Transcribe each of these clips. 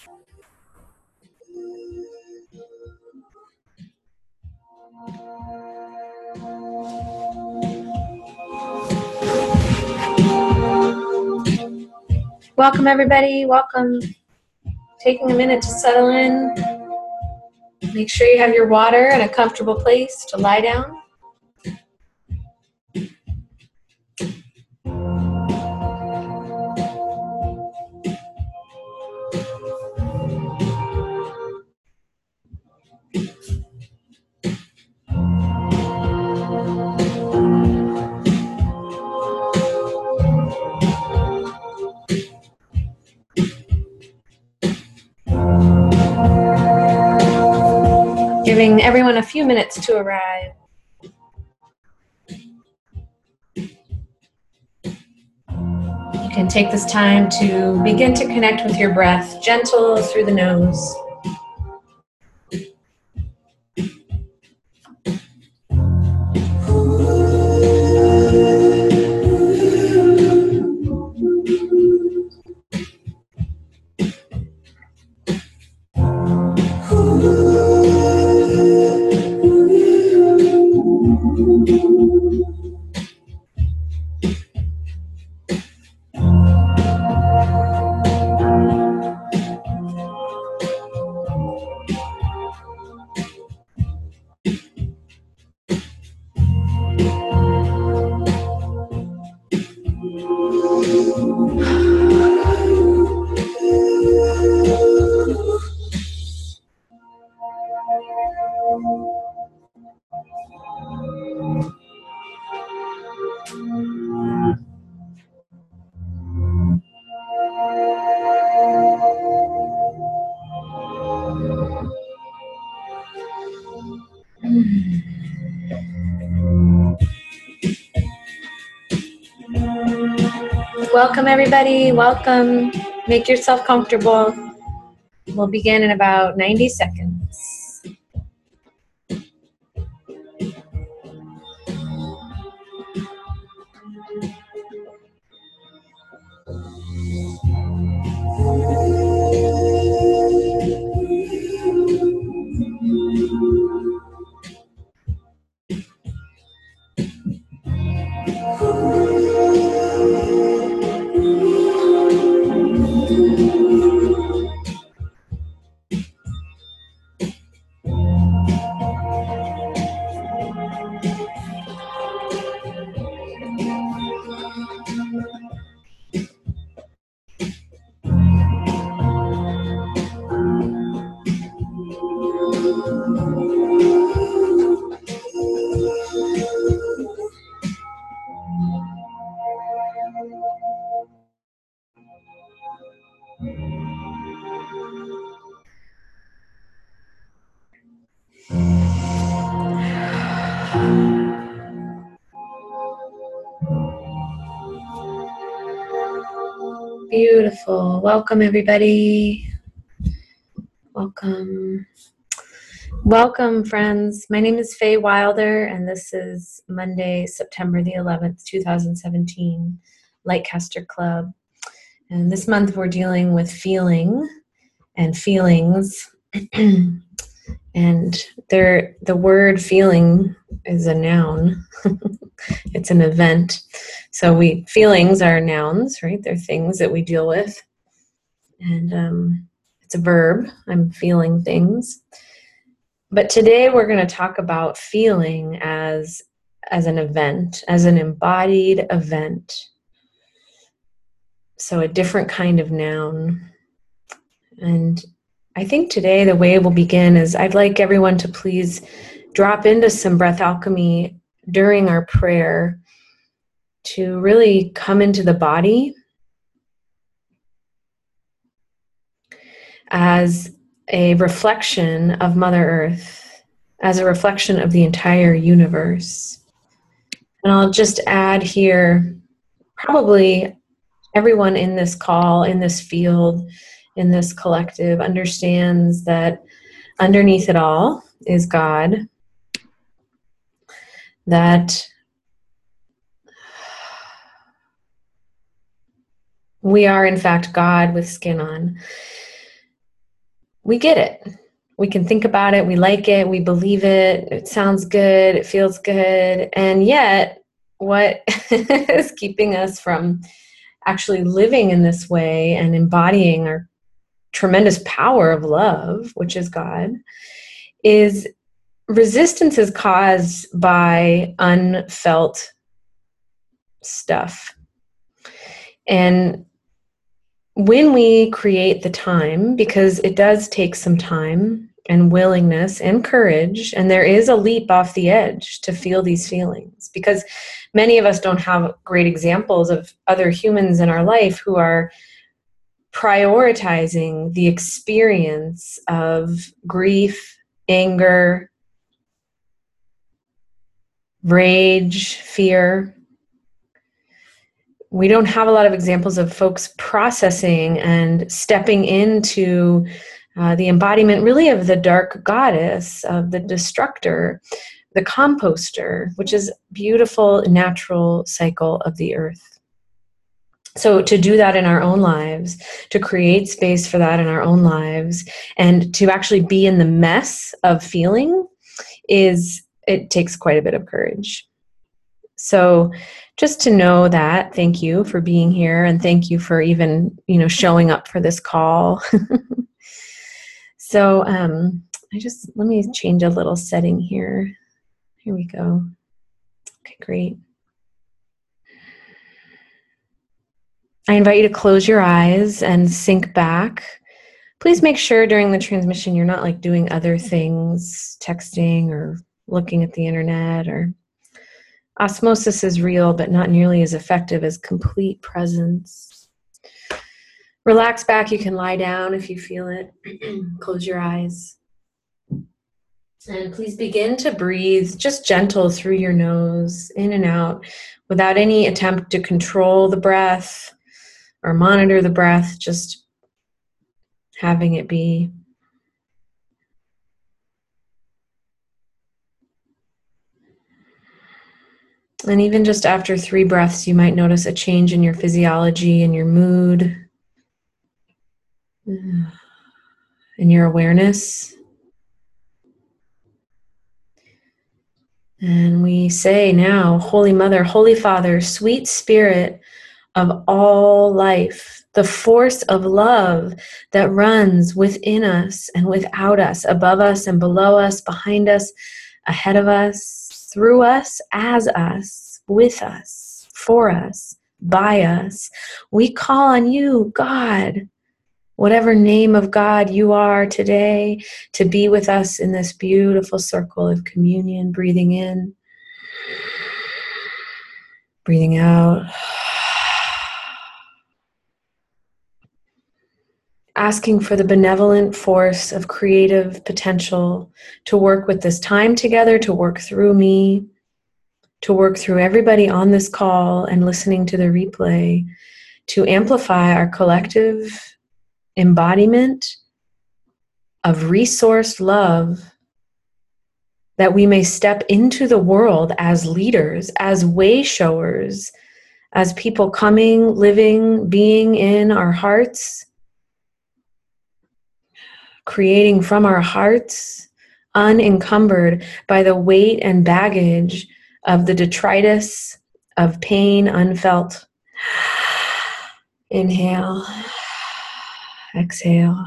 Welcome, everybody. Welcome. Taking a minute to settle in. Make sure you have your water and a comfortable place to lie down. Giving everyone a few minutes to arrive. You can take this time to begin to connect with your breath, gentle through the nose. Welcome, everybody. Welcome. Make yourself comfortable. We'll begin in about 90 seconds. Beautiful. Welcome, everybody. Welcome. Welcome, friends. My name is Faye Wilder, and this is Monday, September the 11th, 2017, Lightcaster Club. And this month we're dealing with feeling and feelings. And the word feeling is a noun. It's an event. So feelings are nouns, right? They're things that we deal with. And it's a verb. I'm feeling things. But today we're going to talk about feeling as an event, as an embodied event. So a different kind of noun. And I think today the way we'll begin is I'd like everyone to please drop into some breath alchemy during our prayer to really come into the body as a reflection of Mother Earth, as a reflection of the entire universe. And I'll just add here, probably everyone in this call, in this field, in this collective understands that underneath it all is God, that we are in fact God with skin on. we get it. We can think about it. We like it. We believe it. It sounds good. It feels good. And yet, what is keeping us from actually living in this way and embodying our tremendous power of love, which is God, is resistance is caused by unfelt stuff. And when we create the time, because it does take some time and willingness and courage, and there is a leap off the edge to feel these feelings, because many of us don't have great examples of other humans in our life who are prioritizing the experience of grief, anger, rage, fear. We don't have a lot of examples of folks processing and stepping into the embodiment really of the dark goddess, of the destructor, the composter, which is beautiful natural cycle of the earth. So to do that in our own lives, to create space for that in our own lives, and to actually be in the mess of feeling, it takes quite a bit of courage. So just to know that, thank you for being here, and thank you for even, showing up for this call. So let me change a little setting here. Here we go. Okay, great. I invite you to close your eyes and sink back. Please make sure during the transmission you're not doing other things, texting or looking at the internet. Or osmosis is real, but not nearly as effective as complete presence. Relax back. You can lie down if you feel it. Close your eyes. And please begin to breathe just gentle through your nose, in and out, without any attempt to control the breath or monitor the breath, just having it be. And even just after 3 breaths, you might notice a change in your physiology and your mood, in your awareness. And we say now, Holy Mother, Holy Father, sweet Spirit of all life, the force of love that runs within us and without us, above us and below us, behind us, ahead of us, through us, as us, with us, for us, by us. We call on you, God, whatever name of God you are today, to be with us in this beautiful circle of communion, breathing in, breathing out. Asking for the benevolent force of creative potential to work with this time together, to work through me, to work through everybody on this call and listening to the replay, to amplify our collective embodiment of resourced love, that we may step into the world as leaders, as way showers, as people coming, living, being in our hearts, creating from our hearts, unencumbered by the weight and baggage of the detritus of pain unfelt. Inhale, exhale.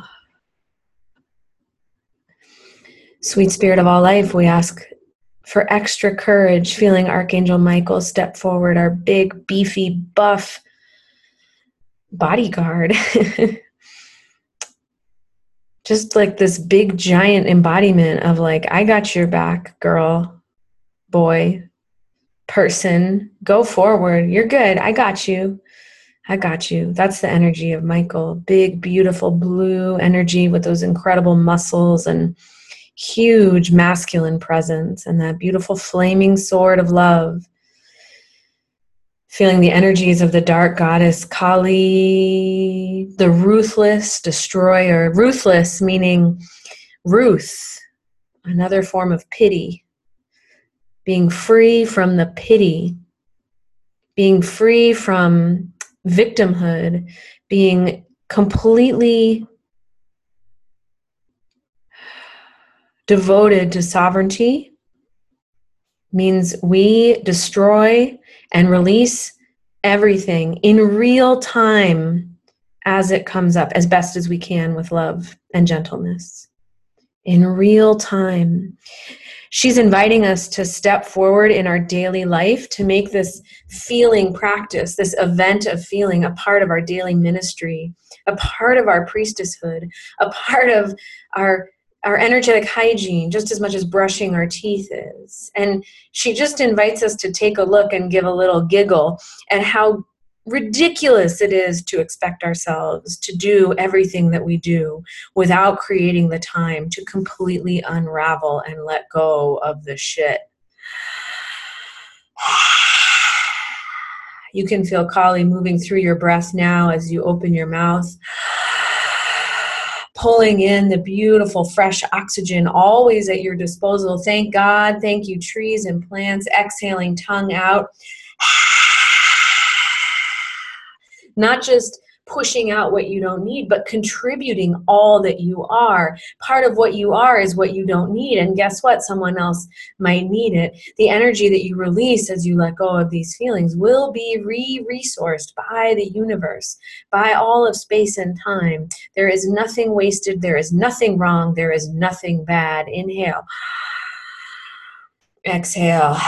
Sweet Spirit of all life, we ask for extra courage, feeling Archangel Michael step forward, our big, beefy, buff bodyguard. Just this big, giant embodiment of I got your back, girl, boy, person. Go forward. You're good. I got you. I got you. That's the energy of Michael. Big, beautiful blue energy with those incredible muscles and huge masculine presence, and that beautiful flaming sword of love. Feeling the energies of the dark goddess Kali, the ruthless destroyer. Ruthless meaning ruth, another form of pity. Being free from the pity. Being free from victimhood. Being completely devoted to sovereignty means we destroy and release everything in real time as it comes up, as best as we can, with love and gentleness. In real time. She's inviting us to step forward in our daily life to make this feeling practice, this event of feeling, a part of our daily ministry, a part of our priestesshood, a part of our energetic hygiene, just as much as brushing our teeth is. And she just invites us to take a look and give a little giggle at how ridiculous it is to expect ourselves to do everything that we do without creating the time to completely unravel and let go of the shit. You can feel Kali moving through your breath now as you open your mouth, pulling in the beautiful fresh oxygen always at your disposal. Thank God. Thank you, trees and plants. Exhaling, tongue out. Not just pushing out what you don't need, but contributing all that you are. Part of what you are is what you don't need. And guess what? Someone else might need it. The energy that you release as you let go of these feelings will be re-resourced by the universe, by all of space and time. There is nothing wasted. There is nothing wrong. There is nothing bad. Inhale. Exhale.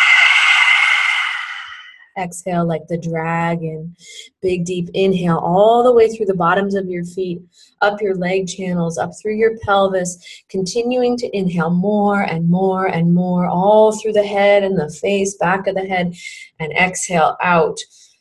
Exhale like the dragon. Big deep inhale all the way through the bottoms of your feet, up your leg channels, up through your pelvis, continuing to inhale more and more and more, all through the head and the face, back of the head, and exhale out.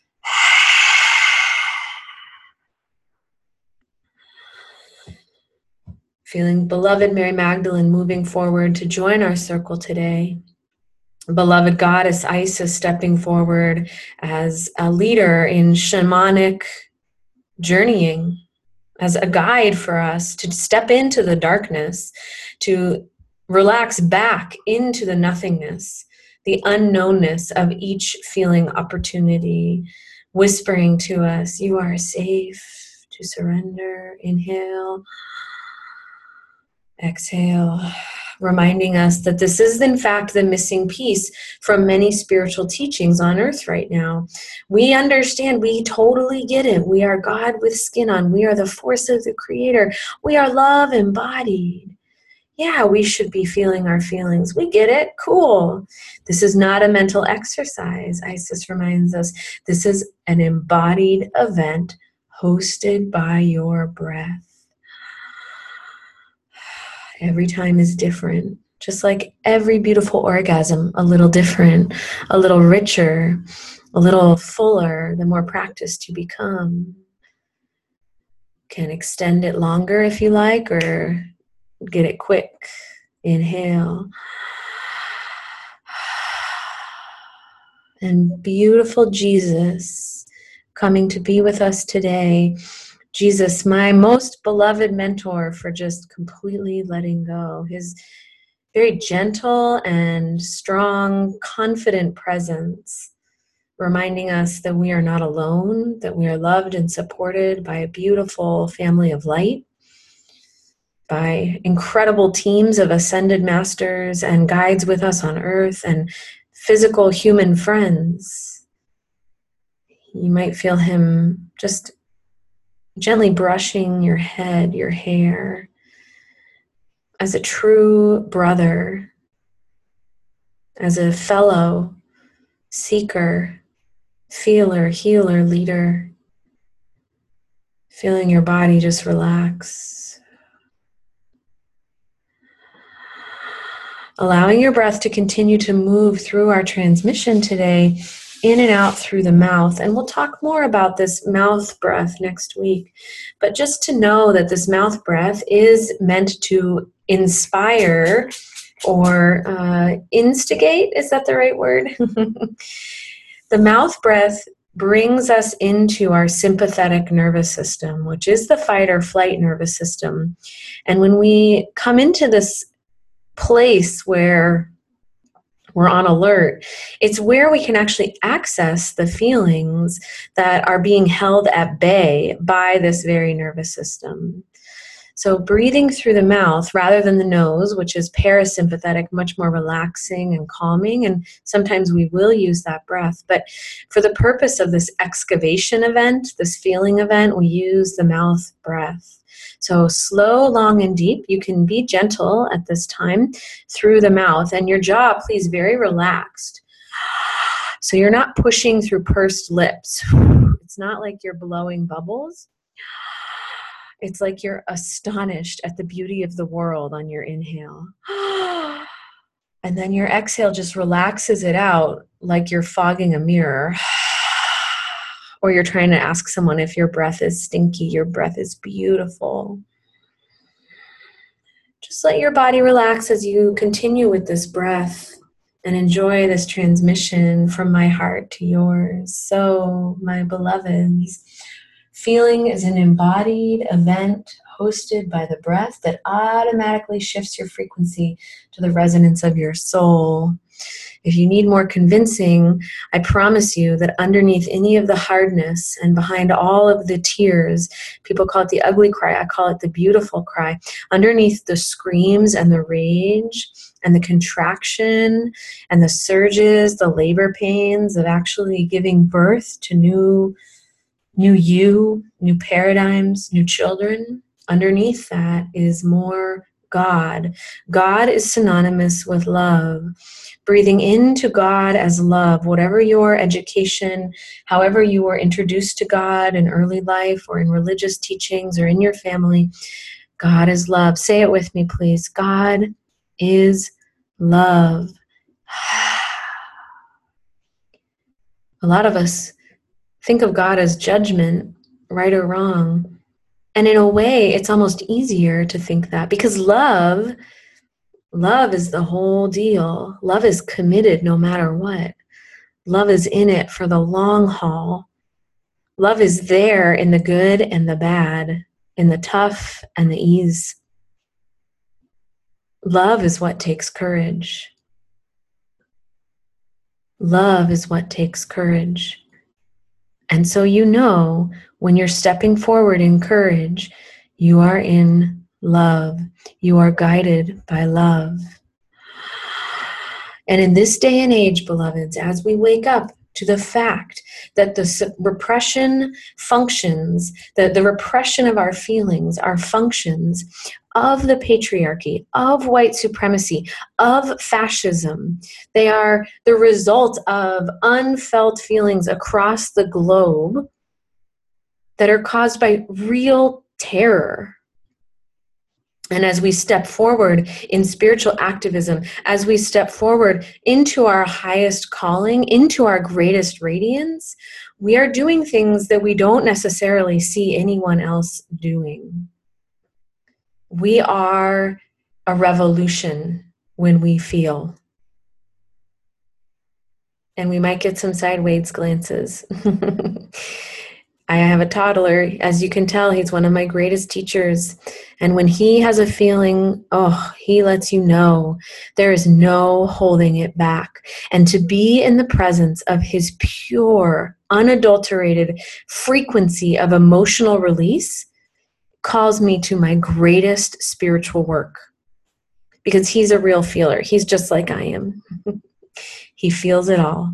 Feeling beloved Mary Magdalene moving forward to join our circle today. Beloved goddess Isis stepping forward as a leader in shamanic journeying, as a guide for us to step into the darkness, to relax back into the nothingness, the unknownness of each feeling opportunity, whispering to us, you are safe to surrender. Inhale, exhale. Reminding us that this is in fact the missing piece from many spiritual teachings on earth right now. We understand, we totally get it. We are God with skin on. We are the force of the Creator. We are love embodied. Yeah, we should be feeling our feelings. We get it. Cool. This is not a mental exercise. Isis reminds us this is an embodied event hosted by your breath. Every time is different, just like every beautiful orgasm, a little different, a little richer, a little fuller, the more practiced you become. Can extend it longer if you like, or get it quick. Inhale. And beautiful Jesus coming to be with us today. Jesus, my most beloved mentor, for just completely letting go. His very gentle and strong, confident presence, reminding us that we are not alone, that we are loved and supported by a beautiful family of light, by incredible teams of ascended masters and guides with us on earth, and physical human friends. You might feel him just gently brushing your head, your hair, as a true brother, as a fellow seeker, feeler, healer, leader, feeling your body just relax. Allowing your breath to continue to move through our transmission today, in and out through the mouth. And we'll talk more about this mouth breath next week. But just to know that this mouth breath is meant to inspire or instigate, is that the right word? The mouth breath brings us into our sympathetic nervous system, which is the fight or flight nervous system. And when we come into this place where we're on alert, it's where we can actually access the feelings that are being held at bay by this very nervous system. So breathing through the mouth rather than the nose, which is parasympathetic, much more relaxing and calming. And sometimes we will use that breath. But for the purpose of this excavation event, this feeling event, we use the mouth breath. So slow, long, and deep. You can be gentle at this time through the mouth. And your jaw, please, very relaxed. So you're not pushing through pursed lips. It's not like you're blowing bubbles. It's like you're astonished at the beauty of the world on your inhale. And then your exhale just relaxes it out like you're fogging a mirror. Or you're trying to ask someone if your breath is stinky. Your breath is beautiful. Just let your body relax as you continue with this breath and enjoy this transmission from my heart to yours. So, my beloveds, feeling is an embodied event hosted by the breath that automatically shifts your frequency to the resonance of your soul. If you need more convincing, I promise you that underneath any of the hardness and behind all of the tears, people call it the ugly cry, I call it the beautiful cry, underneath the screams and the rage and the contraction and the surges, the labor pains of actually giving birth to new you, new paradigms, new children, underneath that is more God. God is synonymous with love. Breathing into God as love, whatever your education, however you were introduced to God in early life or in religious teachings or in your family, God is love. Say it with me, please. God is love. A lot of us think of God as judgment, right or wrong. And in a way, it's almost easier to think that because love is the whole deal. Love is committed no matter what. Love is in it for the long haul. Love is there in the good and the bad, in the tough and the ease. Love is what takes courage. Love is what takes courage. And so you know when you're stepping forward in courage, you are in love. You are guided by love. And in this day and age, beloveds, as we wake up to the fact that the repression functions, the repression of our feelings are functions of the patriarchy, of white supremacy, of fascism. They are the result of unfelt feelings across the globe that are caused by real terror. And as we step forward in spiritual activism, as we step forward into our highest calling, into our greatest radiance, we are doing things that we don't necessarily see anyone else doing. We are a revolution when we feel. And we might get some sideways glances. I have a toddler. As you can tell, he's one of my greatest teachers. And when he has a feeling, he lets you know there is no holding it back. And to be in the presence of his pure, unadulterated frequency of emotional release calls me to my greatest spiritual work. Because he's a real feeler. He's just like I am. He feels it all.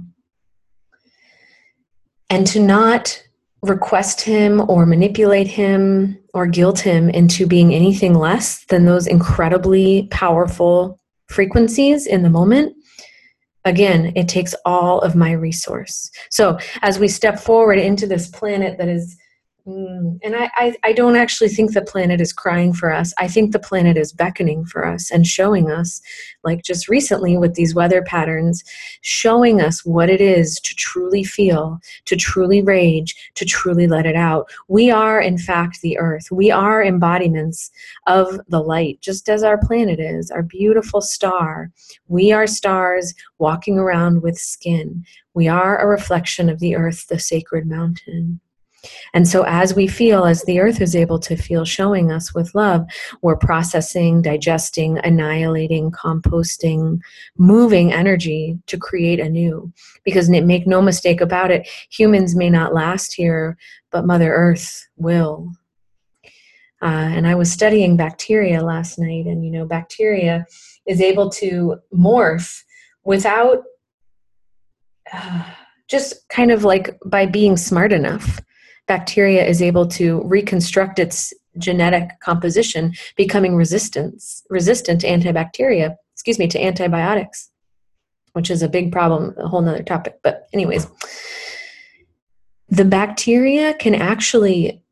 And to not request him or manipulate him or guilt him into being anything less than those incredibly powerful frequencies in the moment, again, it takes all of my resource. So as we step forward into this planet that is, and I don't actually think the planet is crying for us. I think the planet is beckoning for us and showing us, like just recently with these weather patterns, showing us what it is to truly feel, to truly rage, to truly let it out. We are, in fact, the earth. We are embodiments of the light, just as our planet is, our beautiful star. We are stars walking around with skin. We are a reflection of the earth, the sacred mountain. And so as we feel, as the earth is able to feel, showing us with love, we're processing, digesting, annihilating, composting, moving energy to create anew. Because make no mistake about it, humans may not last here, but Mother Earth will. And I was studying bacteria last night, and, bacteria is able to morph without just kind of like by being smart enough. Bacteria is able to reconstruct its genetic composition, becoming resistant to to antibiotics, which is a big problem, a whole nother topic. But anyways, the bacteria can actually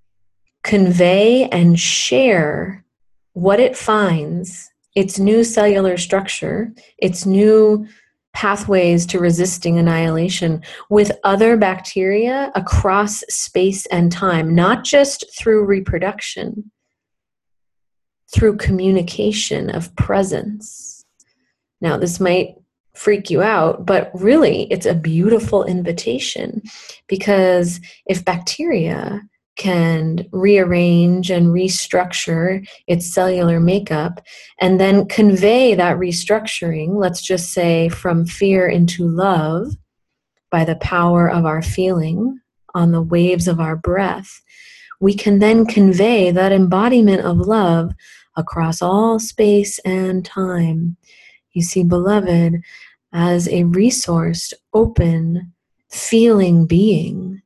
convey and share what it finds, its new cellular structure, its new pathways to resisting annihilation, with other bacteria across space and time, not just through reproduction, through communication of presence. Now, this might freak you out, but really it's a beautiful invitation, because if bacteria can rearrange and restructure its cellular makeup and then convey that restructuring, let's just say from fear into love, by the power of our feeling on the waves of our breath, we can then convey that embodiment of love across all space and time. You see, beloved, as a resourced, open, feeling being,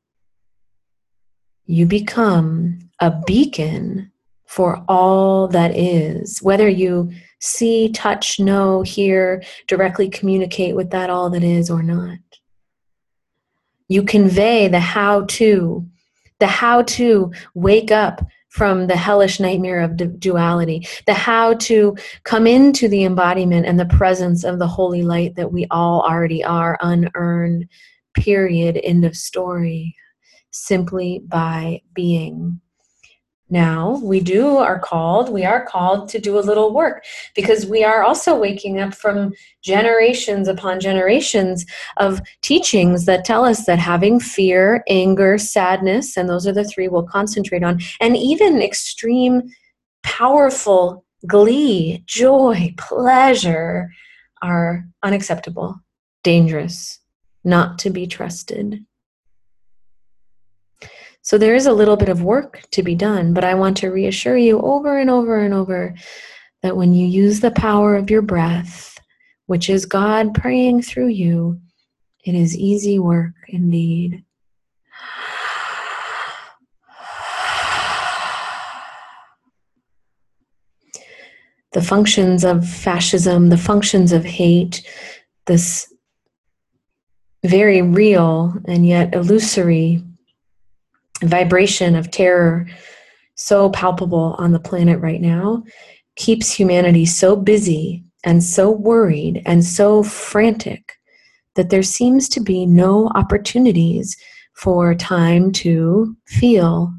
you become a beacon for all that is. Whether you see, touch, know, hear, directly communicate with that all that is or not. You convey the how to wake up from the hellish nightmare of duality, the how to come into the embodiment and the presence of the holy light that we all already are, unearned, period, end of story, simply by being. Now, we are called to do a little work, because we are also waking up from generations upon generations of teachings that tell us that having fear, anger, sadness, and those are the three we'll concentrate on, and even extreme, powerful glee, joy, pleasure are unacceptable, dangerous, not to be trusted. So there is a little bit of work to be done, but I want to reassure you over and over and over that when you use the power of your breath, which is God praying through you, it is easy work indeed. The functions of fascism, the functions of hate, this very real and yet illusory vibration of terror, so palpable on the planet right now, keeps humanity so busy and so worried and so frantic that there seems to be no opportunities for time to feel.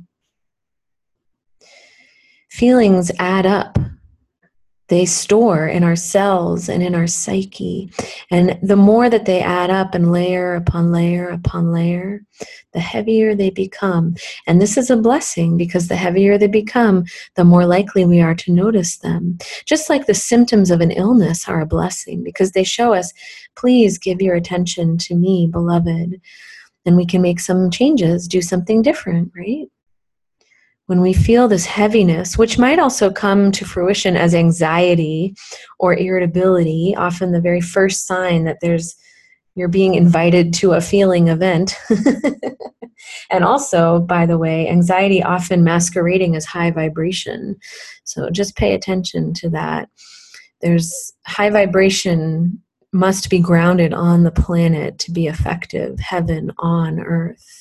Feelings add up. They store in our cells and in our psyche. And the more that they add up and layer upon layer upon layer, the heavier they become. And this is a blessing, because the heavier they become, the more likely we are to notice them. Just like the symptoms of an illness are a blessing, because they show us, please give your attention to me, beloved. And we can make some changes, do something different, right? When we feel this heaviness, which might also come to fruition as anxiety or irritability, often the very first sign that you're being invited to a feeling event. And also, by the way, anxiety often masquerading as high vibration. So just pay attention to that. There's high vibration must be grounded on the planet to be effective, heaven on earth.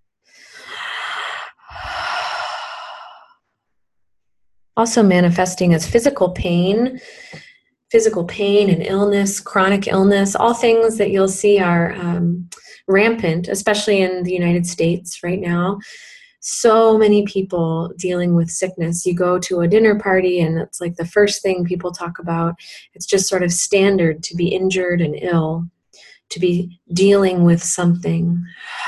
Also manifesting as physical pain and illness, chronic illness, all things that you'll see are rampant, especially in the United States right now. So many people dealing with sickness. You go to a dinner party and it's like the first thing people talk about. It's just sort of standard to be injured and ill, to be dealing with something.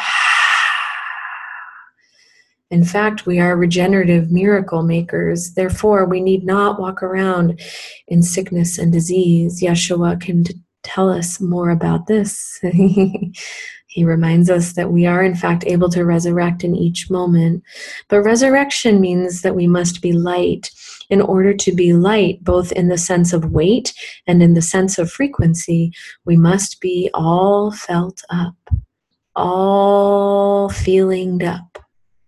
In fact, we are regenerative miracle makers. Therefore, we need not walk around in sickness and disease. Yeshua can tell us more about this. He reminds us that we are, in fact, able to resurrect in each moment. But resurrection means that we must be light. In order to be light, both in the sense of weight and in the sense of frequency, we must be all felt up, all feelinged up.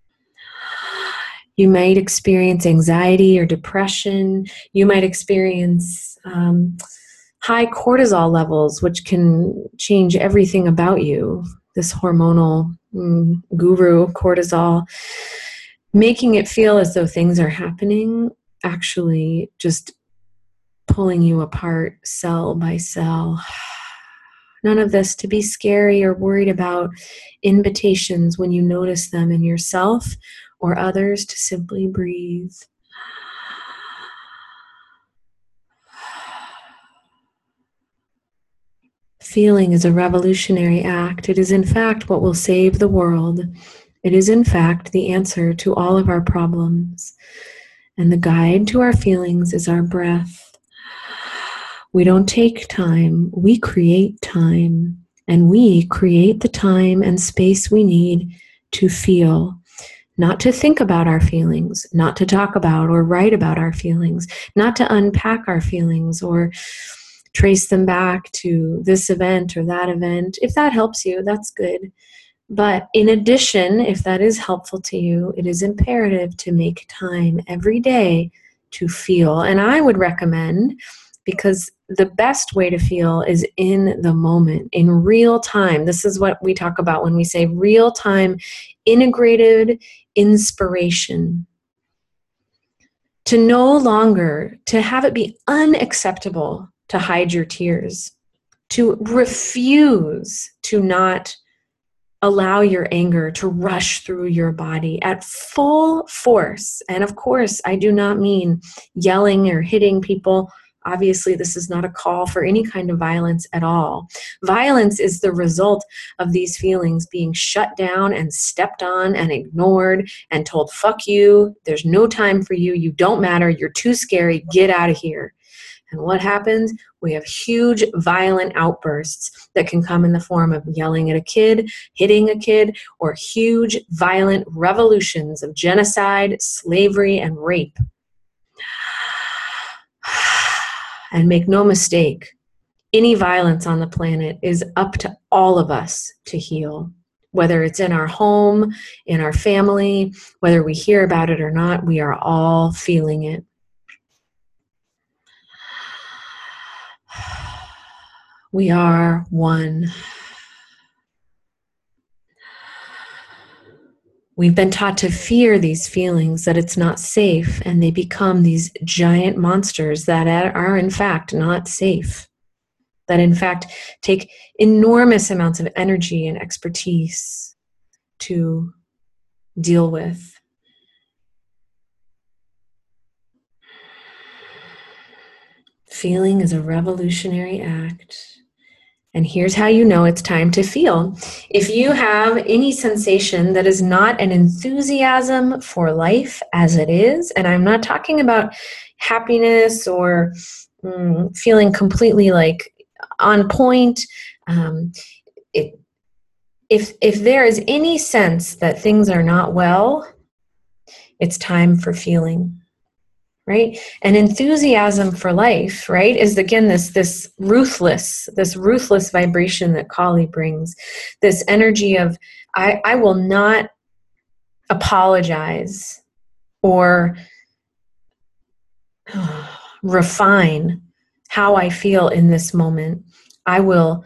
You might experience anxiety or depression. You might experience high cortisol levels, which can change everything about you. This hormonal guru, cortisol, making it feel as though things are happening, actually just pulling you apart cell by cell. None of this to be scary or worried about. Invitations when you notice them in yourself or others to simply breathe. Feeling is a revolutionary act. It is in fact what will save the world. It is in fact the answer to all of our problems. And the guide to our feelings is our breath. We don't take time, we create time. And we create the time and space we need to feel. Not to think about our feelings, not to talk about or write about our feelings, not to unpack our feelings or trace them back to this event or that event. If that helps you, that's good. But in addition, if that is helpful to you, it is imperative to make time every day to feel. And I would recommend, because the best way to feel is in the moment, in real time. This is what we talk about when we say real time integrated inspiration. To no longer, to have it be unacceptable to hide your tears, to refuse to not allow your anger to rush through your body at full force. And of course, I do not mean yelling or hitting people. Obviously, this is not a call for any kind of violence at all. Violence is the result of these feelings being shut down and stepped on and ignored and told, fuck you, there's no time for you, you don't matter, you're too scary, get out of here. And what happens? We have huge violent outbursts that can come in the form of yelling at a kid, hitting a kid, or huge violent revolutions of genocide, slavery, and rape. And make no mistake, any violence on the planet is up to all of us to heal. Whether it's in our home, in our family, whether we hear about it or not, we are all feeling it. We are one. We've been taught to fear these feelings, that it's not safe, and they become these giant monsters that are in fact not safe, that in fact take enormous amounts of energy and expertise to deal with. Feeling is a revolutionary act. And here's how you know it's time to feel. If you have any sensation that is not an enthusiasm for life as it is, and I'm not talking about happiness or feeling completely like on point, if there is any sense that things are not well, it's time for feeling. Right? And enthusiasm for life, right, is again this ruthless vibration that Kali brings, this energy of I will not apologize or refine how I feel in this moment. I will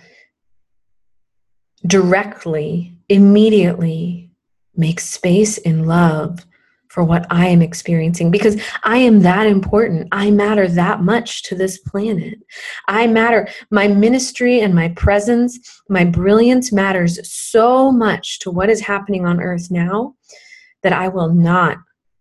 directly, immediately make space in love for what I am experiencing, because I am that important. I matter that much to this planet. I matter. My ministry and my presence, my brilliance matters so much to what is happening on earth now that I will not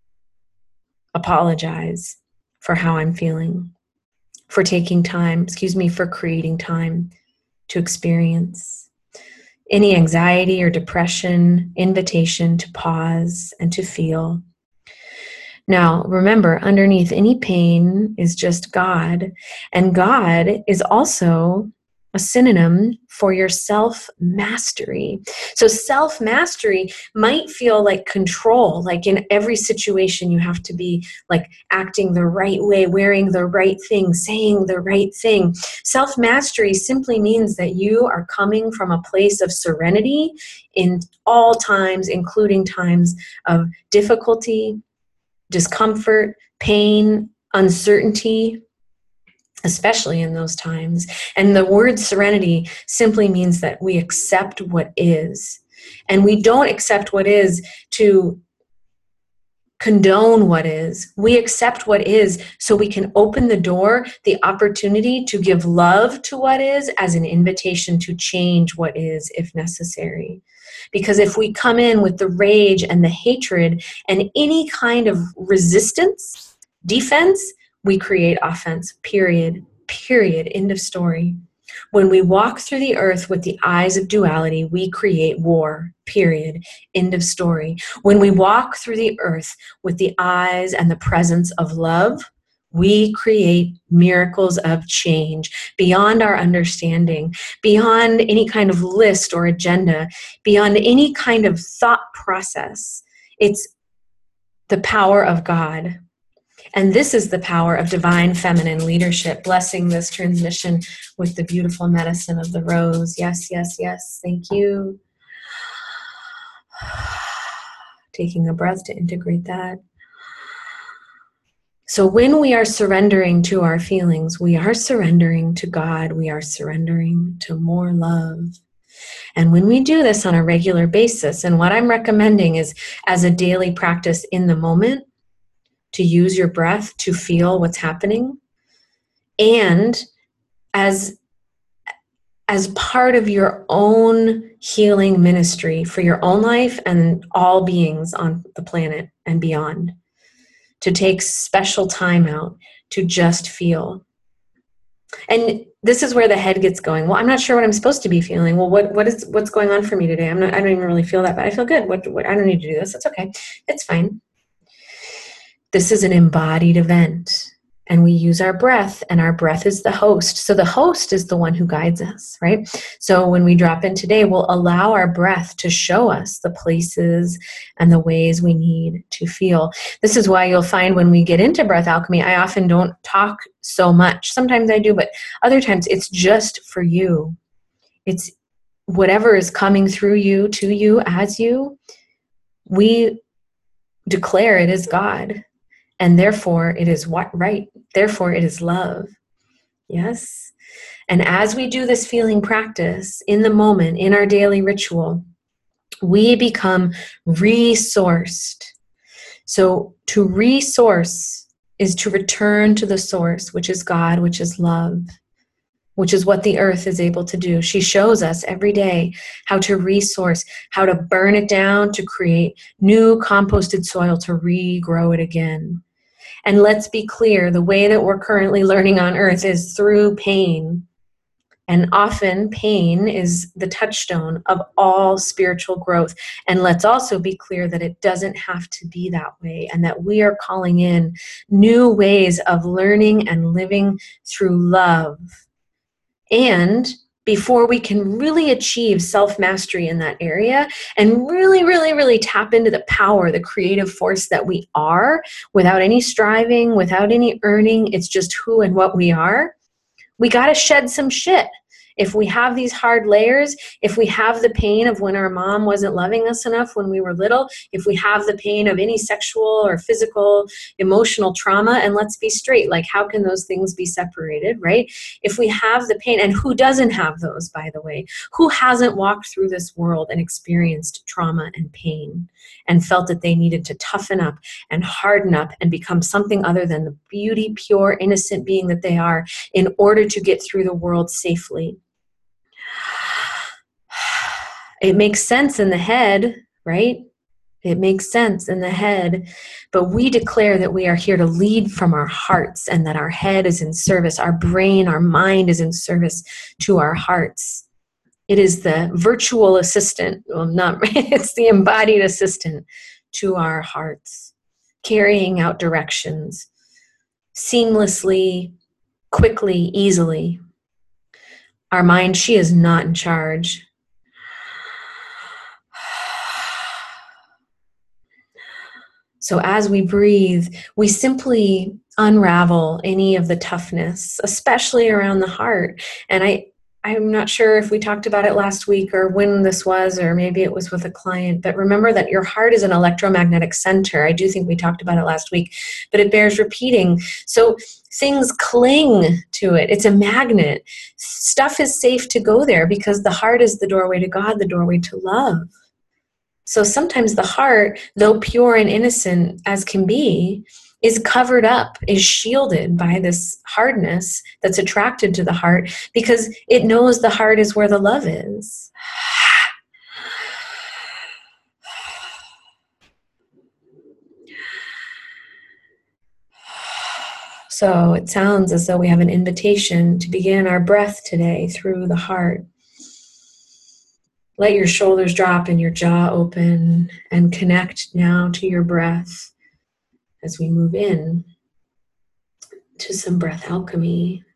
apologize for how I'm feeling, for taking time, for creating time to experience any anxiety or depression, invitation to pause and to feel. Now, remember, underneath any pain is just God. And God is also a synonym for your self-mastery. So self-mastery might feel like control, like in every situation you have to be like acting the right way, wearing the right thing, saying the right thing. Self-mastery simply means that you are coming from a place of serenity in all times, including times of difficulty, discomfort, pain, uncertainty, especially in those times. And the word serenity simply means that we accept what is. And we don't accept what is to condone what is. We accept what is so we can open the door, the opportunity to give love to what is as an invitation to change what is if necessary. Because if we come in with the rage and the hatred and any kind of resistance, defense, we create offense, period, end of story. When we walk through the earth with the eyes of duality, we create war, period, end of story. When we walk through the earth with the eyes and the presence of love, we create miracles of change beyond our understanding, beyond any kind of list or agenda, beyond any kind of thought process. It's the power of God. And this is the power of divine feminine leadership, blessing this transmission with the beautiful medicine of the rose. Yes, yes, yes. Thank you. Taking a breath to integrate that. So when we are surrendering to our feelings, we are surrendering to God. We are surrendering to more love. And when we do this on a regular basis, and what I'm recommending is as a daily practice in the moment, to use your breath to feel what's happening, and as part of your own healing ministry for your own life and all beings on the planet and beyond, to take special time out to just feel. And this is where the head gets going. Well, I'm not sure what I'm supposed to be feeling. Well, what's going on for me today? I don't even really feel that, but I feel good. What I don't need to do this. It's okay. It's fine. This is an embodied event, and we use our breath, and our breath is the host. So the host is the one who guides us, right? So when we drop in today, we'll allow our breath to show us the places and the ways we need to feel. This is why you'll find when we get into breath alchemy, I often don't talk so much. Sometimes I do, but other times it's just for you. It's whatever is coming through you, to you, as you. We declare it is God. And therefore, it is right. Therefore, it is love. Yes? And as we do this feeling practice in the moment, in our daily ritual, we become resourced. So to resource is to return to the source, which is God, which is love, which is what the earth is able to do. She shows us every day how to resource, how to burn it down to create new composted soil to regrow it again. And let's be clear, the way that we're currently learning on earth is through pain. And often pain is the touchstone of all spiritual growth. And let's also be clear that it doesn't have to be that way, and that we are calling in new ways of learning and living through love. And before we can really achieve self-mastery in that area and really, really, really tap into the power, the creative force that we are, without any striving, without any earning, it's just who and what we are, we got to shed some shit. If we have these hard layers, if we have the pain of when our mom wasn't loving us enough when we were little, if we have the pain of any sexual or physical, emotional trauma, and let's be straight, like how can those things be separated, right? If we have the pain, and who doesn't have those, by the way? Who hasn't walked through this world and experienced trauma and pain and felt that they needed to toughen up and harden up and become something other than the beauty, pure, innocent being that they are in order to get through the world safely? It makes sense in the head, right? It makes sense in the head, but we declare that we are here to lead from our hearts and that our head is in service. Our brain, our mind is in service to our hearts. It is the virtual assistant, well, not, it's the embodied assistant to our hearts, carrying out directions seamlessly, quickly, easily. Our mind, she is not in charge. So as we breathe, we simply unravel any of the toughness, especially around the heart. And I'm not sure if we talked about it last week or when this was, or maybe it was with a client, but remember that your heart is an electromagnetic center. I do think we talked about it last week, but it bears repeating. So things cling to it. It's a magnet. Stuff is safe to go there because the heart is the doorway to God, the doorway to love. So sometimes the heart, though pure and innocent as can be, is covered up, is shielded by this hardness that's attracted to the heart because it knows the heart is where the love is. So it sounds as though we have an invitation to begin our breath today through the heart. Let your shoulders drop and your jaw open and connect now to your breath as we move in to some breath alchemy.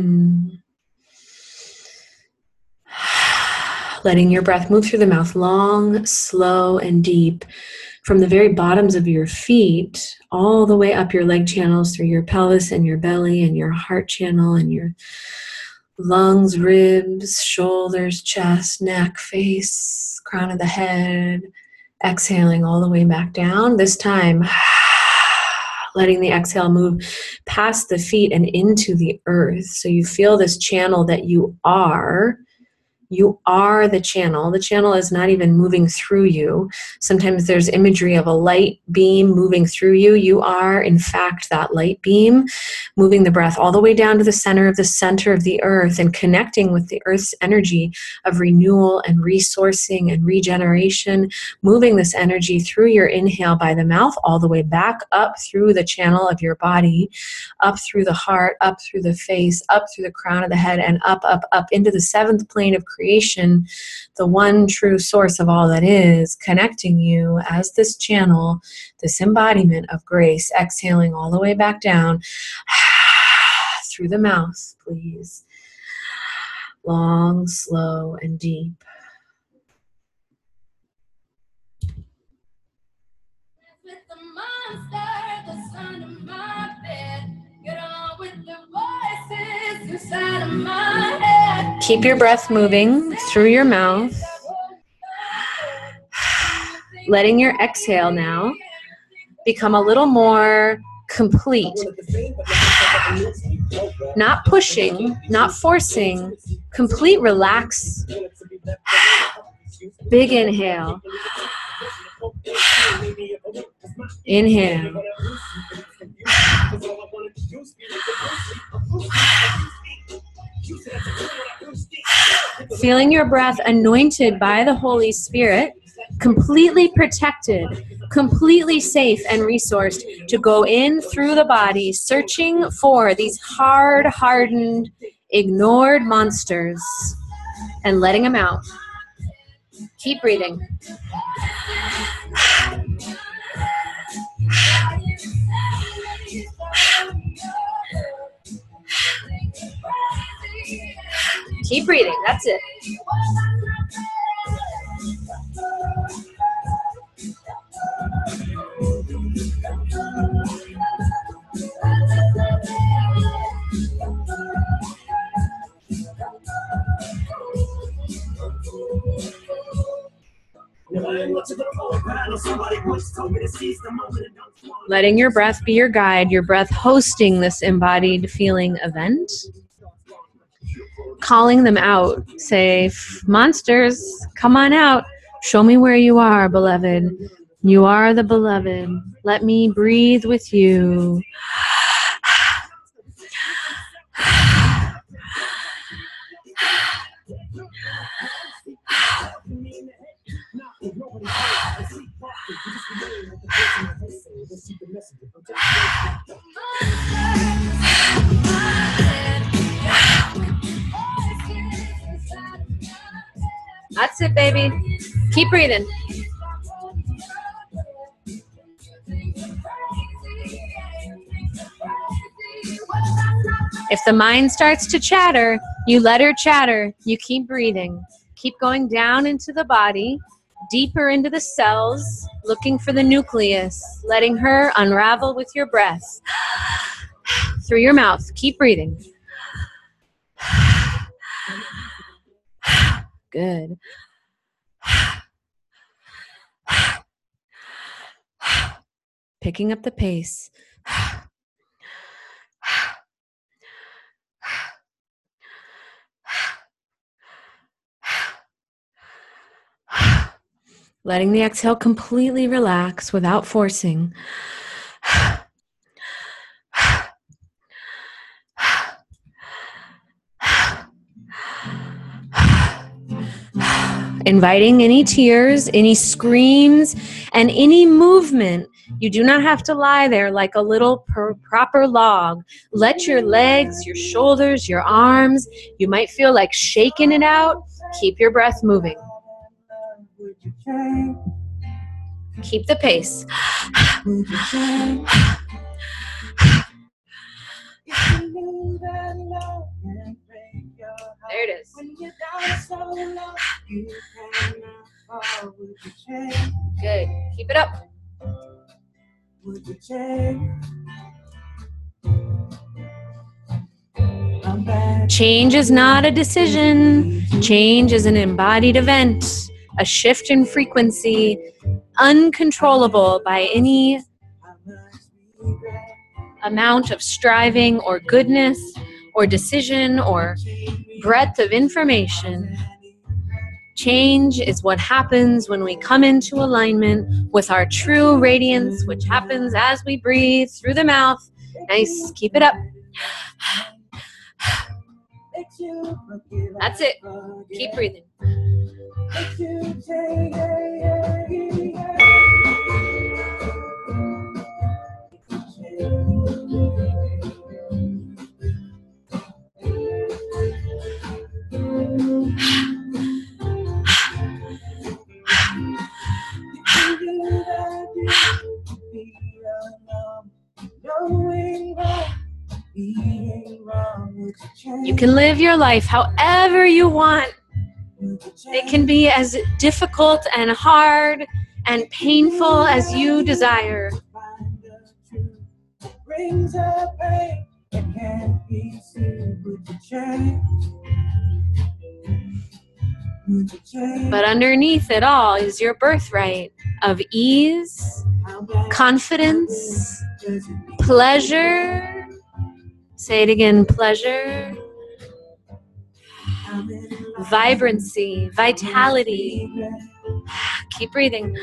Letting your breath move through the mouth long, slow, and deep from the very bottoms of your feet all the way up your leg channels through your pelvis and your belly and your heart channel and your lungs, ribs, shoulders, chest, neck, face, crown of the head. Exhaling all the way back down. This time, letting the exhale move past the feet and into the earth. So you feel this channel that you are. You are the channel. The channel is not even moving through you. Sometimes there's imagery of a light beam moving through you. You are, in fact, that light beam, moving the breath all the way down to the center of the earth and connecting with the earth's energy of renewal and resourcing and regeneration, moving this energy through your inhale by the mouth all the way back up through the channel of your body, up through the heart, up through the face, up through the crown of the head, and up into the seventh plane of creation, the one true source of all that is, connecting you as this channel, this embodiment of grace, exhaling all the way back down through the mouth, please. Long, slow, and deep. Keep your breath moving through your mouth. Letting your exhale now become a little more complete. Not pushing, not forcing, complete relax. Big inhale. Inhale. Feeling your breath anointed by the Holy Spirit, completely protected, completely safe and resourced to go in through the body, searching for these hard, hardened, ignored monsters and letting them out. Keep breathing. Keep breathing. That's it. Letting your breath be your guide, your breath hosting this embodied feeling event. Calling them out. Say, monsters, come on out. Show me where you are, beloved. You are the beloved. Let me breathe with you. That's it, baby. Keep breathing. If the mind starts to chatter, You let her chatter. You keep breathing. Keep going down into the body, deeper into the cells, looking for the nucleus, letting her unravel with your breath. Through your mouth. Keep breathing. Good. Picking up the pace. Letting the exhale completely relax without forcing. Inviting any tears, any screams, and any movement. You do not have to lie there like a little proper log. Let your legs, your shoulders, your arms, you might feel like shaking it out. Keep your breath moving. Keep the pace. There it is. Good. Keep it up. Change is not a decision. Change is an embodied event, a shift in frequency, uncontrollable by any amount of striving or goodness or decision or breadth of information. Change is what happens when we come into alignment with our true radiance, which happens as we breathe through the mouth. Nice. Keep it up. That's it. Keep breathing. You can live your life however you want. It can be as difficult and hard and painful as you desire. But underneath it all is your birthright of ease, confidence, pleasure. Say it again, pleasure, vibrancy, vitality. Keep breathing.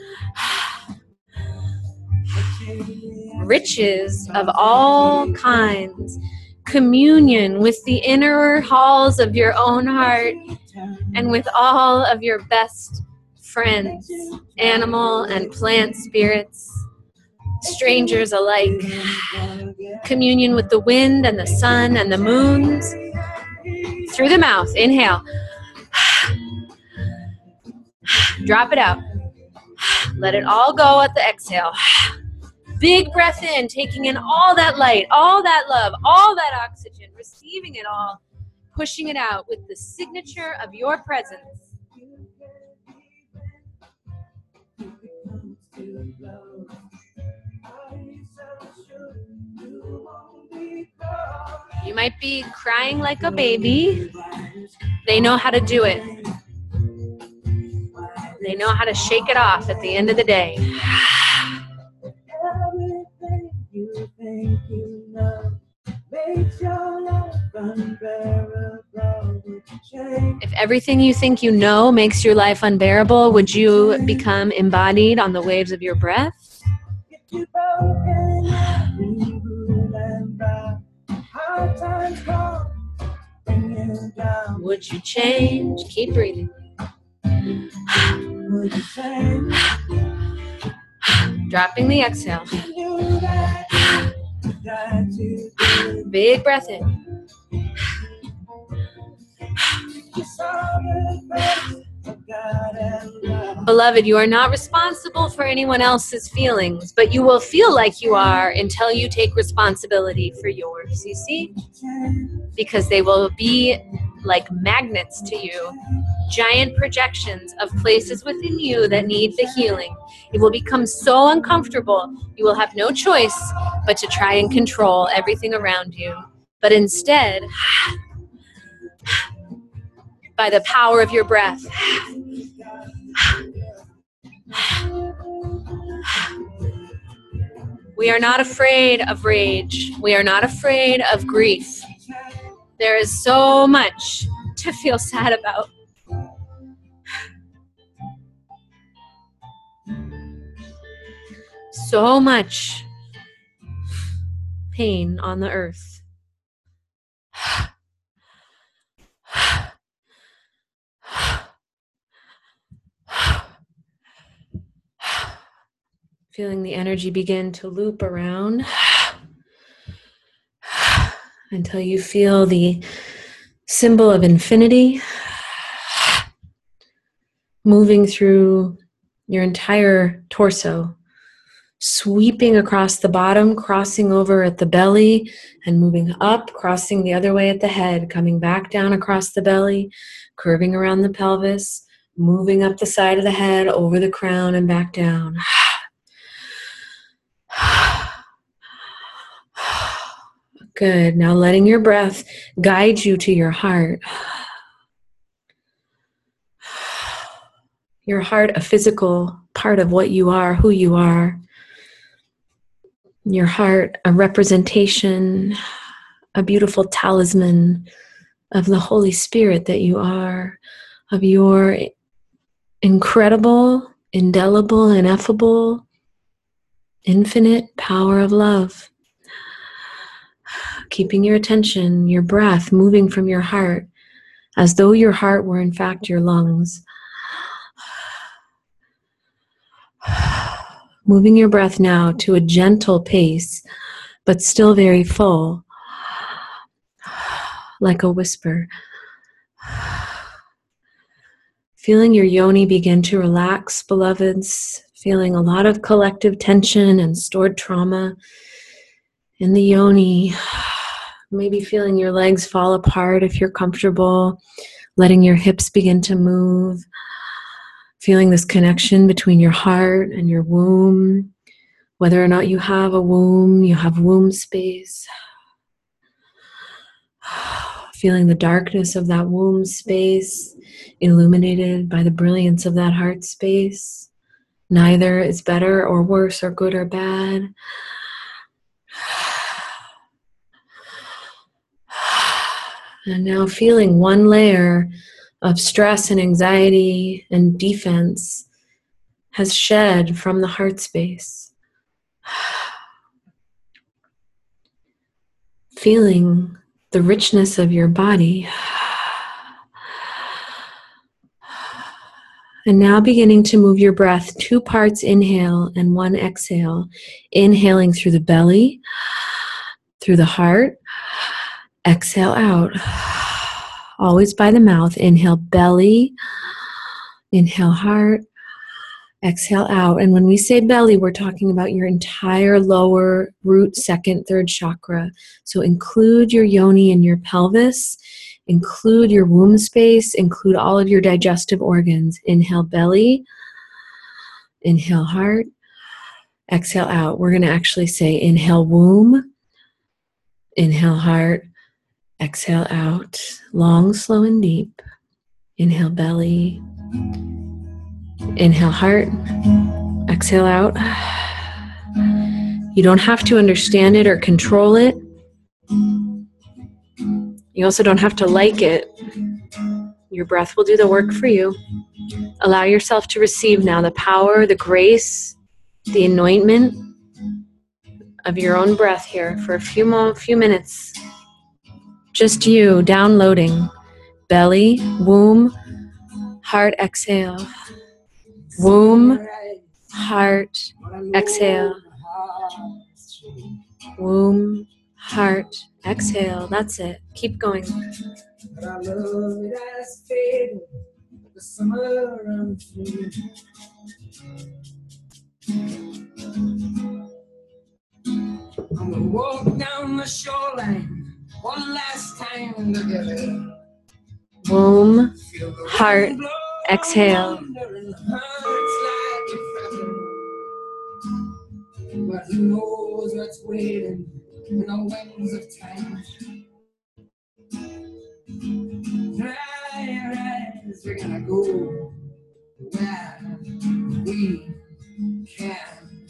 Riches of all kinds, communion with the inner halls of your own heart and with all of your best friends, animal and plant spirits, strangers alike. Communion with the wind and the sun and the moons. Through the mouth, inhale. Drop it out. Let it all go at the exhale. Big breath in, taking in all that light, all that love, all that oxygen, receiving it all, pushing it out with the signature of your presence. You might be crying like a baby. They know how to do it. They know how to shake it off at the end of the day. If everything you think you know makes your life unbearable, would you become embodied on the waves of your breath? Would you change? Keep breathing. Dropping the exhale. Big breath in. Beloved, you are not responsible for anyone else's feelings, but you will feel like you are until you take responsibility for yours, you see? Because they will be like magnets to you, giant projections of places within you that need the healing. It will become so uncomfortable, you will have no choice but to try and control everything around you. But instead, by the power of your breath, we are not afraid of rage. We are not afraid of grief. There is so much to feel sad about. So much pain on the earth. Feeling the energy begin to loop around until you feel the symbol of infinity moving through your entire torso, sweeping across the bottom, crossing over at the belly, and moving up, crossing the other way at the head, coming back down across the belly, curving around the pelvis, moving up the side of the head, over the crown, and back down. Good. Now letting your breath guide you to your heart. Your heart, a physical part of what you are, who you are. Your heart, a representation, a beautiful talisman of the Holy Spirit that you are, of your incredible, indelible, ineffable, infinite power of love. Keeping your attention, your breath moving from your heart, as though your heart were in fact your lungs. Moving your breath now to a gentle pace, but still very full, like a whisper. Feeling your yoni begin to relax, beloveds. Feeling a lot of collective tension and stored trauma in the yoni. Maybe feeling your legs fall apart if you're comfortable. Letting your hips begin to move. Feeling this connection between your heart and your womb. Whether or not you have a womb, you have womb space. Feeling the darkness of that womb space illuminated by the brilliance of that heart space. Neither is better or worse or good or bad. And now feeling one layer of stress and anxiety and defense has shed from the heart space. Feeling the richness of your body. And now beginning to move your breath 2 parts inhale and 1 exhale. Inhaling through the belly, through the heart. Exhale out. Always by the mouth. Inhale belly. Inhale heart. Exhale out. And when we say belly, we're talking about your entire lower root, second, third chakra. So include your yoni and your pelvis. Include your womb space. Include all of your digestive organs. Inhale belly. Inhale heart. Exhale out. We're going to actually say inhale womb. Inhale heart. Exhale out. Long, slow, and deep. Inhale belly. Inhale heart. Exhale out. You don't have to understand it or control it. You also don't have to like it. Your breath will do the work for you. Allow yourself to receive now the power, the grace, the anointment of your own breath here for a few minutes. Just you downloading. Belly, womb, heart, exhale. Womb, heart, exhale. Womb, heart, exhale. That's it. Keep going. the summer I'm through. I'm gonna walk down the shoreline one last time together. Womb, heart, exhale. But who knows what's waiting in the wings of time? Rise, we're gonna go where we can.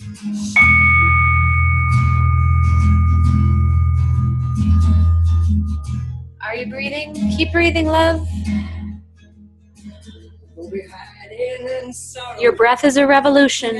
Are you breathing? Keep breathing, love. We'll be hiding in sorrow. Your breath is a revolution.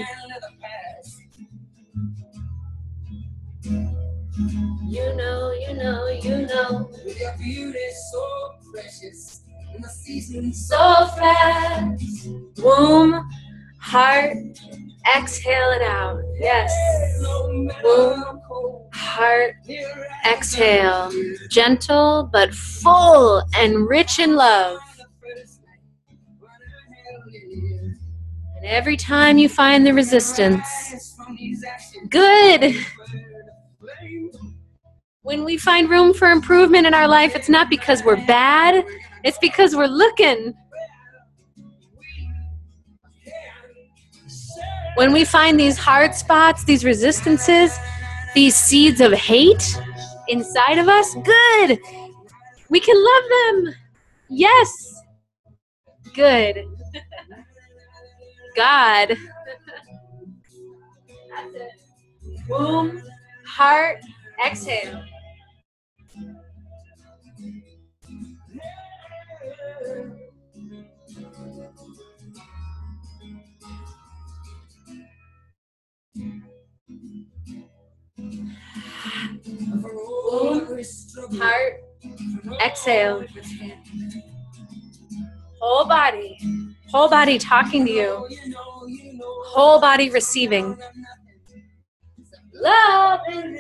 You know, you know, you know. With your beauty so precious and the season So fast. Womb, heart, exhale it out. Yes. Womb, heart, exhale. Gentle but full and rich in love. And every time you find the resistance, good. When we find room for improvement in our life, it's not because we're bad, it's because we're looking. When we find these hard spots, these resistances, these seeds of hate inside of us, good. We can love them. Yes. Good. God. That's it. Womb, heart, exhale. Heart, exhale. Whole body talking to you. Whole body receiving. Love and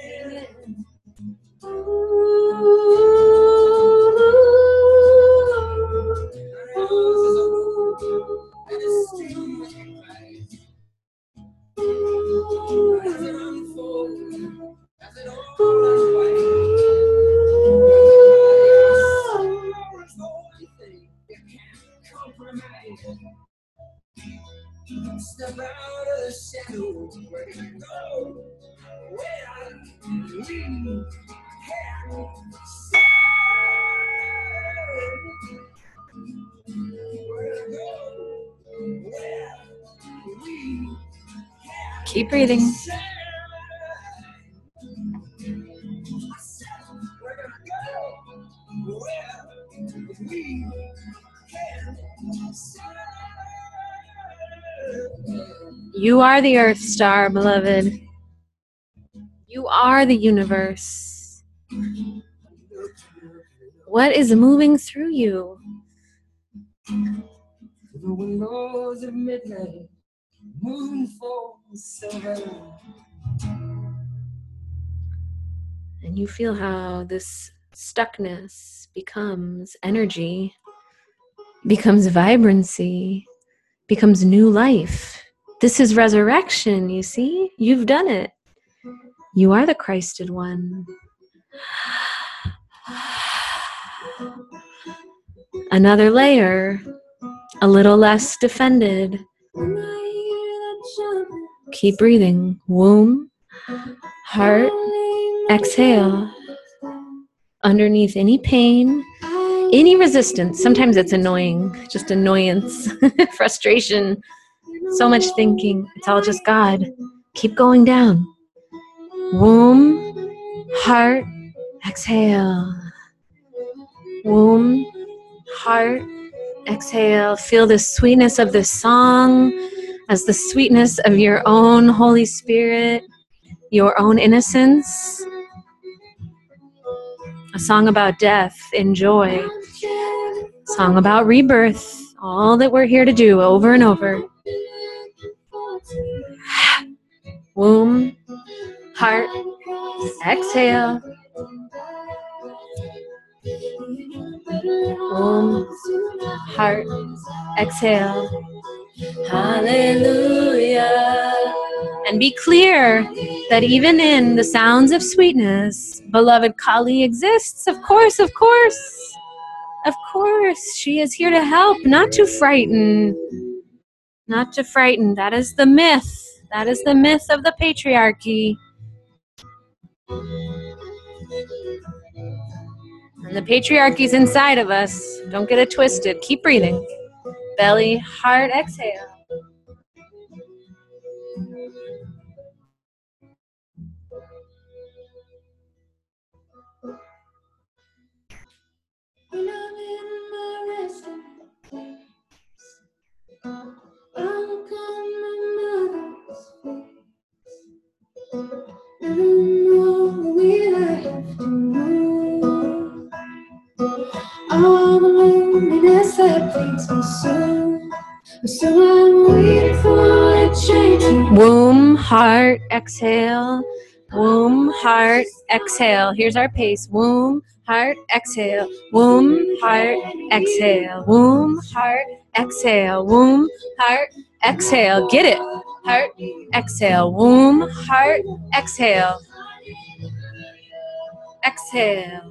step out of the shadow, we're gonna go where we can stay. We're gonna go where we can. keep breathing. We're gonna go where we can stay. You are the Earth Star, beloved. You are the universe. What is moving through you? The windows of midnight, moon falls silver. And you feel how this stuckness becomes energy, becomes vibrancy, becomes new life. This is resurrection, you see? You've done it. You are the Christed one. Another layer, a little less defended. Keep breathing. Womb, heart, exhale. Underneath any pain, any resistance. Sometimes it's annoying, just annoyance, frustration, so much thinking. It's all just God. Keep going down. Womb, heart, exhale. Womb, heart, exhale. Feel the sweetness of this song as the sweetness of your own Holy Spirit, your own innocence. A song about death and joy. A song about rebirth. All that we're here to do over and over. Womb, heart, exhale. Womb, heart, exhale. Hallelujah. And be clear that even in the sounds of sweetness, beloved Kali exists. Of course, of course. Of course, she is here to help, not to frighten. Not to frighten. That is the myth. That is the myth of the patriarchy. And the patriarchy is inside of us. Don't get it twisted. Keep breathing. Belly, heart, exhale. When I'm in my resting place, I'll look on my mother's face, and I know we have to move all the loneliness that brings me so I'm waiting for a change. Womb, heart, exhale. Womb, heart, exhale. Here's our pace. Womb, heart, exhale. Womb, heart, exhale. Womb, heart, exhale. Womb, heart, exhale. Get it. Heart, exhale. Womb, heart, exhale. Exhale.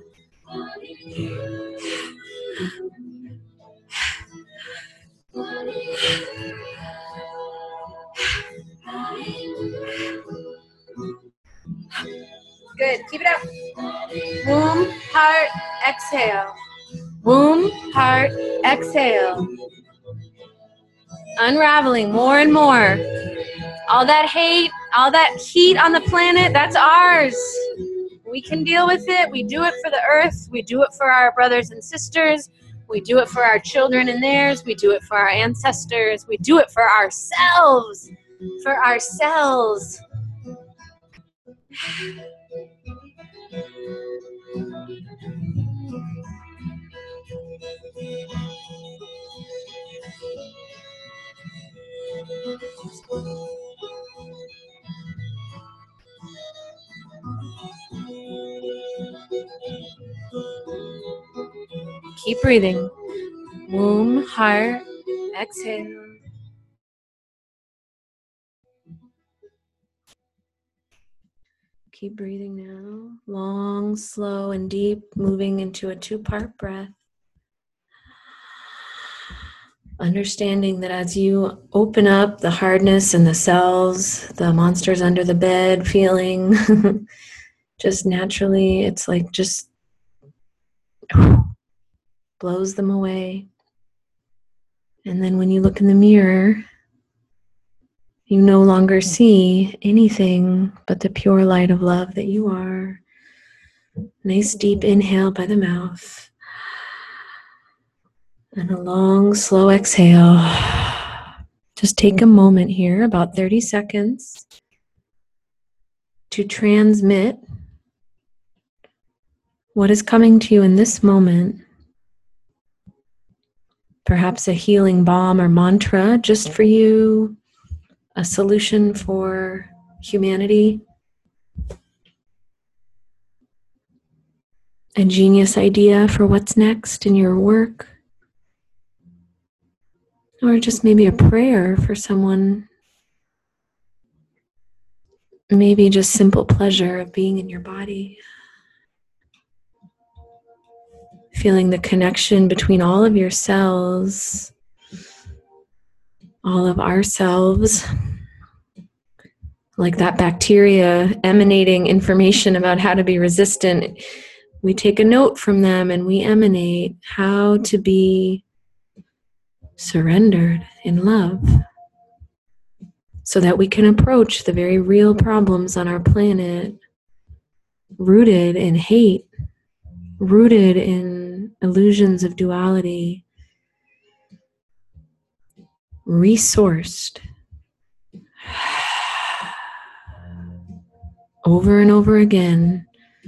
Good. Keep it up. Womb, heart, exhale. Womb, heart, exhale. Unraveling more and more. All that hate, all that heat on the planet, that's ours. We can deal with it. We do it for the earth. We do it for our brothers and sisters. We do it for our children and theirs. We do it for our ancestors. We do it for ourselves. For ourselves. Keep breathing. Womb, heart, exhale. Keep breathing now. Long, slow, and deep, moving into a 2-part breath. Understanding that as you open up the hardness in the cells, the monsters under the bed feeling, just naturally, it's like just blows them away. And then when you look in the mirror, you no longer see anything but the pure light of love that you are. Nice deep inhale by the mouth. And a long, slow exhale. Just take a moment here, about 30 seconds, to transmit what is coming to you in this moment. Perhaps a healing balm or mantra just for you, a solution for humanity, a genius idea for what's next in your work, or just maybe a prayer for someone. Maybe just simple pleasure of being in your body. Feeling the connection between all of your cells, all of ourselves, like that bacteria emanating information about how to be resistant. We take a note from them and we emanate how to be surrendered in love so that we can approach the very real problems on our planet rooted in hate, rooted in illusions of duality, resourced over and over again.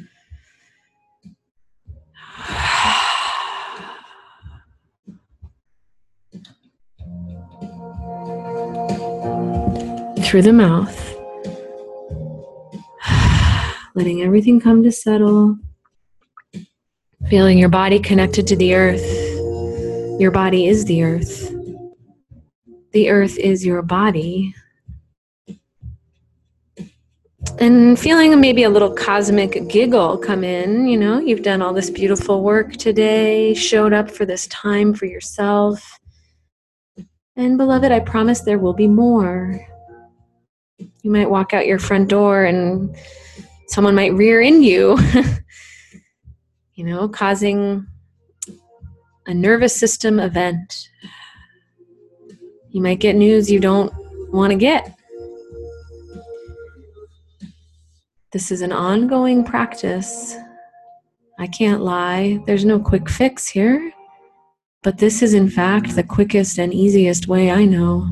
Through the mouth, letting everything come to settle, feeling your body connected to the earth. Your body is the earth. the earth is your body. And feeling maybe a little cosmic giggle come in, you've done all this beautiful work today, showed up for this time for yourself. And beloved, I promise there will be more. You might walk out your front door and someone might rear end you, causing a nervous system event. You might get news you don't want to get. This is an ongoing practice. I can't lie. There's no quick fix here. But this is, in fact, the quickest and easiest way I know.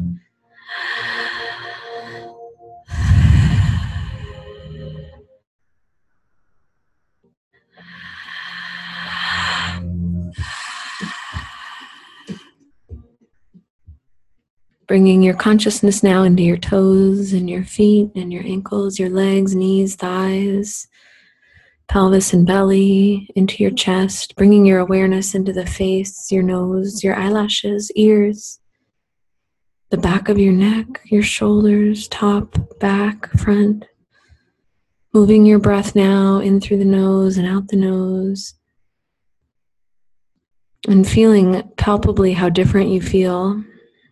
Bringing your consciousness now into your toes and your feet and your ankles, your legs, knees, thighs, pelvis and belly, into your chest. Bringing your awareness into the face, your nose, your eyelashes, ears, the back of your neck, your shoulders, top, back, front. Moving your breath now in through the nose and out the nose. And feeling palpably how different you feel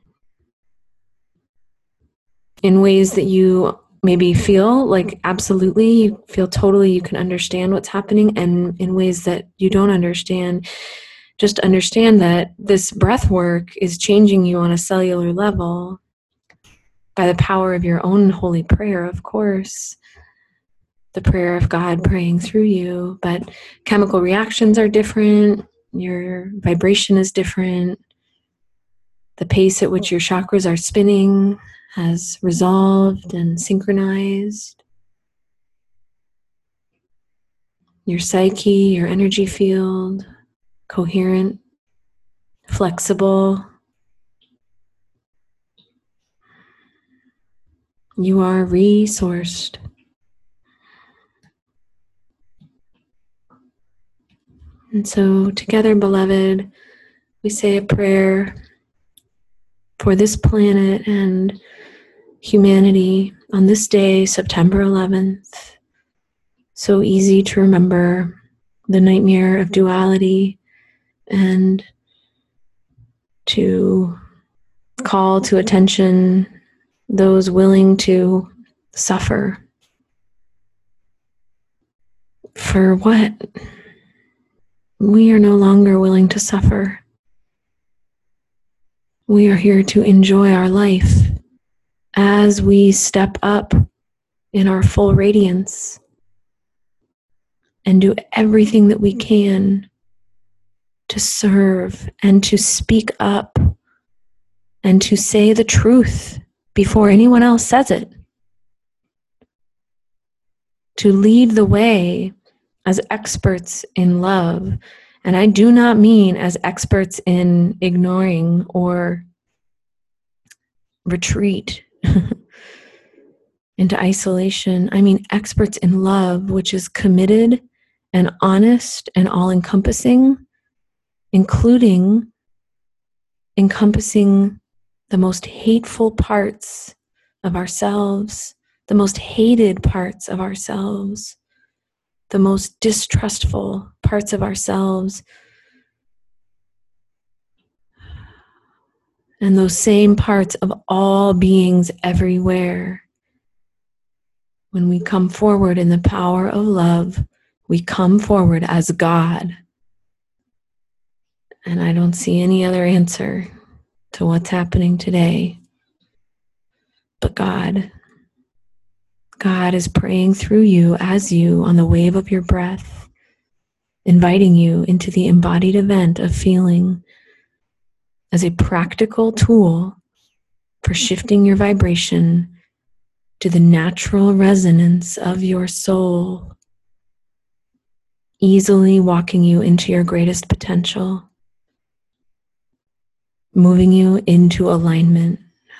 in ways that you maybe feel like absolutely, you feel totally you can understand what's happening, and in ways that you don't understand. Just understand that this breath work is changing you on a cellular level by the power of your own holy prayer, of course. The prayer of God praying through you, but chemical reactions are different. Your vibration is different. The pace at which your chakras are spinning has resolved and synchronized. Your psyche, your energy field, coherent, flexible. You are resourced. And so together, beloved, we say a prayer for this planet and humanity on this day, September 11th. So easy to remember, the nightmare of duality, and to call to attention those willing to suffer. For what? We are no longer willing to suffer. We are here to enjoy our life as we step up in our full radiance and do everything that we can to serve and to speak up and to say the truth before anyone else says it. To lead the way as experts in love. And I do not mean as experts in ignoring or retreat into isolation. I mean experts in love, which is committed and honest and all-encompassing, including encompassing the most hateful parts of ourselves, the most hated parts of ourselves, the most distrustful parts of ourselves, and those same parts of all beings everywhere. When we come forward in the power of love, we come forward as God. And I don't see any other answer to what's happening today but God. God is praying through you as you, on the wave of your breath, inviting you into the embodied event of feeling as a practical tool for shifting your vibration to the natural resonance of your soul, easily walking you into your greatest potential, moving you into alignment,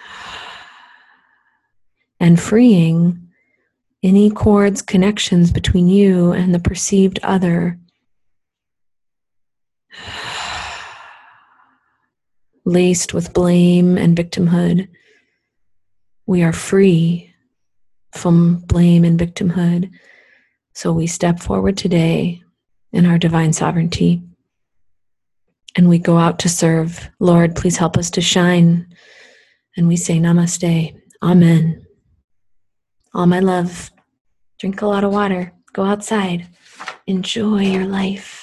and freeing any cords, connections between you and the perceived other. laced with blame and victimhood. We are free from blame and victimhood. So we step forward today in our divine sovereignty and we go out to serve. Lord, please help us to shine. And we say namaste. Amen. All my love. Drink a lot of water. Go outside. Enjoy your life.